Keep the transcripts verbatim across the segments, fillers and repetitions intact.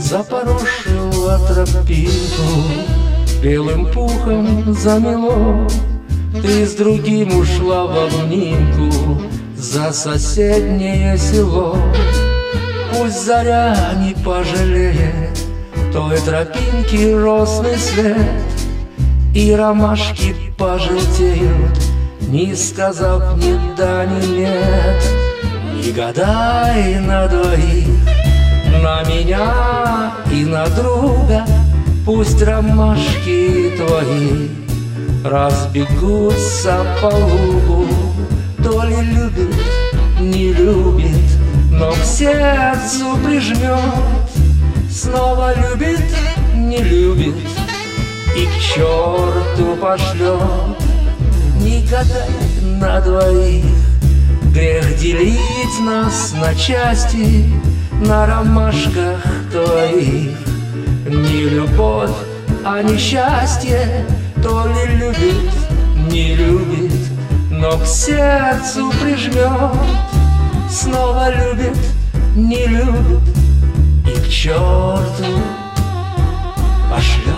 запорошила тропинку, белым пухом замело. Ты с другим ушла в обнимку за соседнее село. Пусть заря не пожалеет той тропинки росный свет, и ромашки пожелтеют, не сказав ни да, ни нет. Не гадай на двоих, на меня и на друга, пусть ромашки твои разбегутся по лугу. То ли любит, не любит, но к сердцу прижмет. Снова любит, не любит и к черту пошлет. Не гадай на двоих, грех делить нас на части, на ромашках твоих. Не любовь, а несчастье, то ли любит, не любит, но к сердцу прижмет. Снова любит, не любит и к черту пошлет.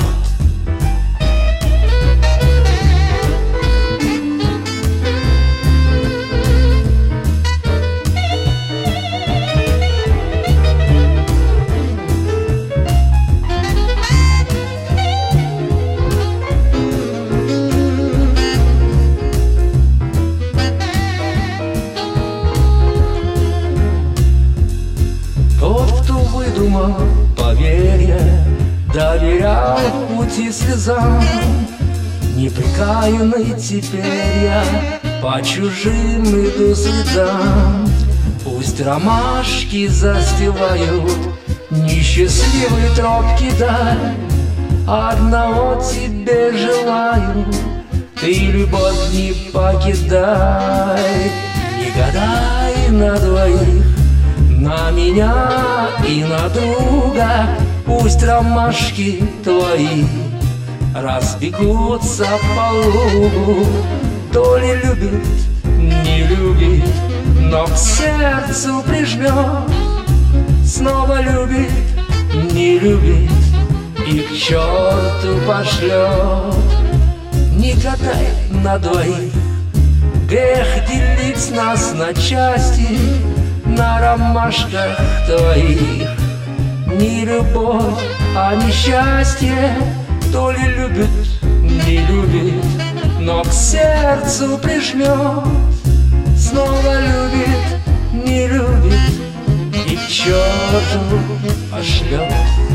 Поверье, доверял пути слезам, непрекаянный теперь я по чужим иду следам. Пусть ромашки застилают несчастливые тропки даль, одного тебе желаю, ты любовь не покидай. Не гадай на двоих, на меня и на друга, пусть ромашки твои разбегутся по лугу. То ли любит, не любит, но к сердцу прижмет. Снова любит, не любит и к черту пошлет. Не гадай на двоих, грех делить нас на части, на ромашках твоих. Не любовь, а несчастье, то ли любит, не любит, но к сердцу прижмет. Снова любит, не любит и к черту пошлет.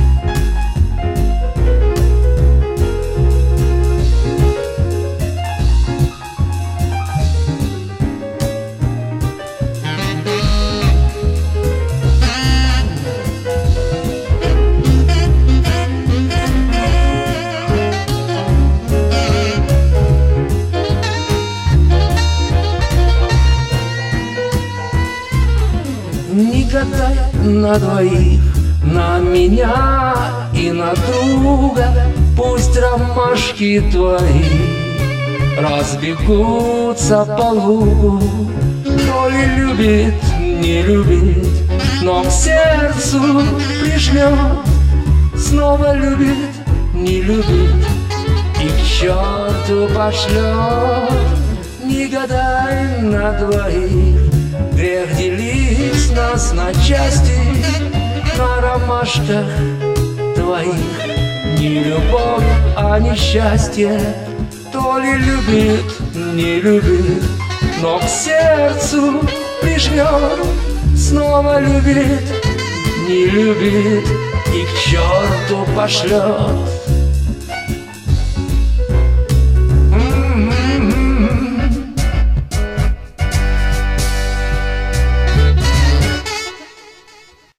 Не гадай на двоих, на меня и на друга, пусть ромашки твои разбегутся по лугу. То ли любит, не любит, но к сердцу прижмет. Снова любит, не любит и к черту пошлет. Не гадай на двоих, грех делить нас на части, на ромашках твоих. Не любовь, а несчастье, то ли любит, не любит, но к сердцу прижмет. Снова любит, не любит и к черту пошлет.